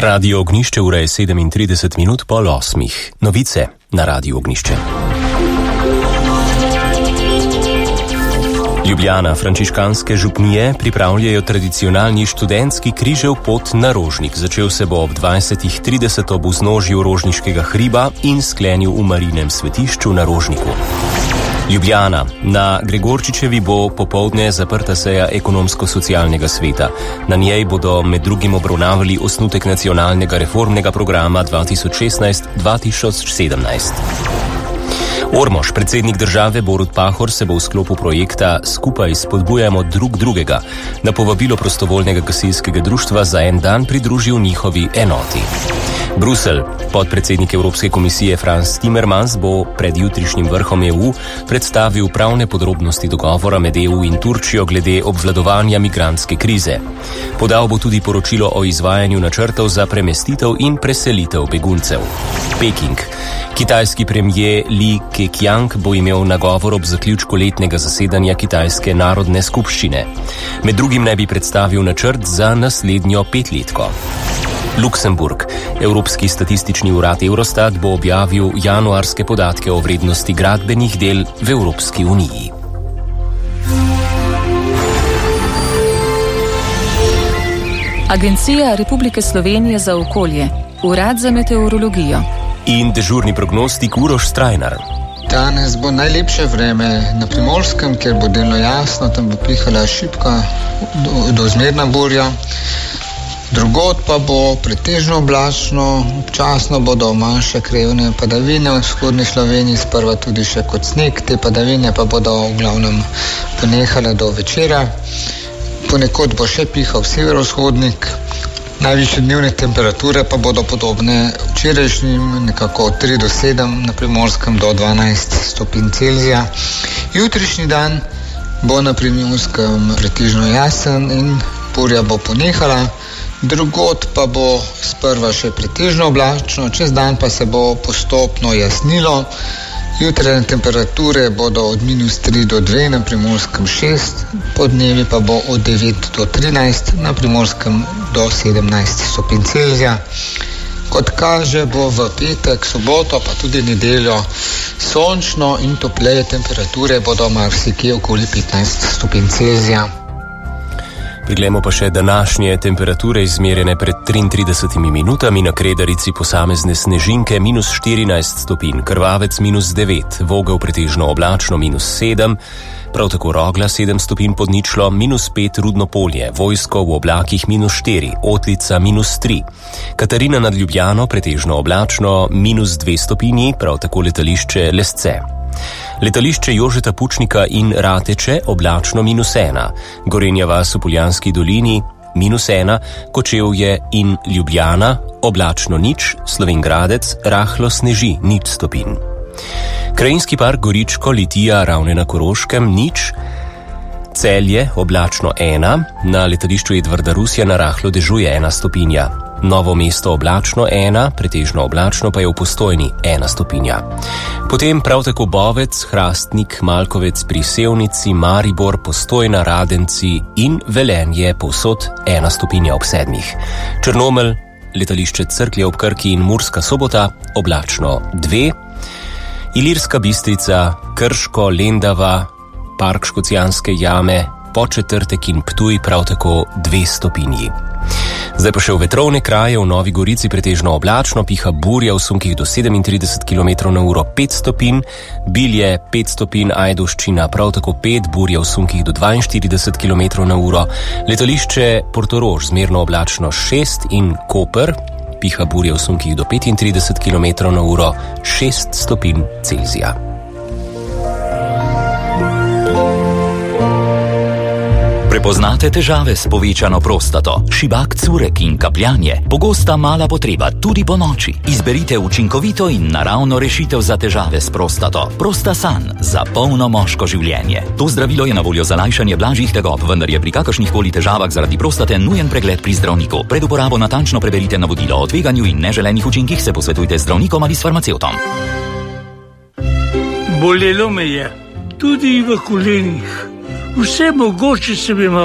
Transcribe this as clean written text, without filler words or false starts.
Radio Ognjišče, ura je 37 minut po 8. Novice na Radio Ognjišče. Ljubljana, frančiškanske župnije pripravljajo tradicionalni študentski križev pot na Rožnik. Začel se bo ob 20:30 ob vznožju Rožniškega hriba in sklenil v Marinem svetišču na Rožniku. Ljubljana. Na Gregorčičevi bo popoldne zaprta seja ekonomsko-socialnega sveta. Na njej bodo med drugim obravnavali osnutek nacionalnega reformnega programa 2016-2017. Ormož, predsednik države Borut Pahor, se bo v sklopu projekta Skupaj spodbujamo drug drugega na povabilo prostovoljnega gasilskega društva za en dan pridružil njihovi enoti. Bruselj. Podpredsednik Evropske komisije Frans Timmermans bo pred jutrišnjim vrhom EU predstavil pravne podrobnosti dogovora med EU in Turčijo glede obvladovanja migrantske krize. Podal bo tudi poročilo o izvajanju načrtov za premestitev in preselitev beguncev. Peking. Kitajski premijer Li Keqiang bo imel nagovor ob zaključku letnega zasedanja Kitajske narodne skupščine. Med drugim naj bi predstavil načrt za naslednjo petletko. Luksemburg. Evropski statistični urad Eurostat bo objavil januarske podatke o vrednosti gradbenih del v Evropski uniji. Agencija Republike Slovenije za okolje, Urad za meteorologijo in dežurni prognostik Uroš Strajnar. Danes bo najlepše vreme na Primorskem, kjer bo delno jasno, tam bo pihala šibka do zmerna burja. Drugod pa bo pretežno oblačno, občasno bodo manjše krajevne padavine v vzhodni Sloveniji, sprva tudi še kot sneg. Te padavine pa bodo v glavnem ponehale do večera. Ponekod bo še pihal severovzhodnik. Najvišje dnevne temperature pa bodo podobne včerajšnjim, nekako 3 do 7, na Primorskem do 12 stopinj Celzija. Jutrišnji dan bo na Primorskem pretežno jasen in burja bo ponehala. Drugod pa bo sprva še pretežno oblačno, čez dan pa se bo postopno jasnilo. Jutrajne temperature bodo od -3 do 2, na Primorskem 6, podnevi pa bo od 9 do 13, na Primorskem do 17 stopinj Celzija. Kot kaže, bo v petek, soboto pa tudi nedeljo sončno in topleje, temperature bodo marsikje okoli 15 stopinj Celzija. Priglejmo pa še današnje temperature izmerjene pred 33 minutami. Na Kredarici posamezne snežinke -14 stopinj, Krvavec -9, Vogel pretežno oblačno -7, prav tako Rogla 7 stopinj pod ničlo, -5 Rudno Polje, Vojsko v oblakih -4, Otlica -3, Katarina nad Ljubljano pretežno oblačno -2 stopinji, prav tako letališče Lesce. Letališče Jožeta Pučnika in Rateče oblačno -1, Gorenja vas v Poljanski dolini -1, Kočevje in Ljubljana oblačno 0, Slovenj Gradec rahlo sneži 0 stopinj. Krajinski park Goričko, Litija, Ravne na Koroškem 0, Celje oblačno 1, na letališču Edvarda Rusjana rahlo dežuje 1 stopinja. Novo mesto oblačno 1, pretežno oblačno pa je v Postojni 1 stopinja. Potem prav tako Bovec, Hrastnik, Malkovec pri Sevnici, Maribor, Postojna, Radenci in Velenje povsod 1 stopinja ob 7. Črnomelj, letališče Cerklje ob Krki in Murska Sobota oblačno 2, Ilirska Bistrica, Krško, Lendava, Park Škocjanske jame, Podčetrtek in Ptuj prav tako 2 stopinji. Zdaj pa še v vetrovne kraje. V Novi Gorici pretežno oblačno, piha burja v sunkih do 37 km/h 5 stopinj, Bilje 5 stopinj, Ajdovščina prav tako 5, burja v sunkih do 42 km/h, letališče Portorož zmerno oblačno 6 in Koper, piha burja v sunkih do 35 km/h 6 stopinj Celzija. Prepoznate težave s povečano prostato, šibak curek in kapljanje, pogosta mala potreba tudi po noči. Izberite učinkovito in naravno rešitev za težave s prostato. Prostasan za polno moško življenje. To zdravilo je na voljo za lajšanje blažjih tegob, vendar je pri kakršnihkoli težavah zaradi prostate nujen pregled pri zdravniku. Pred uporabo natančno preberite navodilo o tveganju in neželenih učinkih, se posvetujte z zdravnikom ali s farmacevtom. Bolelo me je, tudi v kolenih. Vse mogoče se mi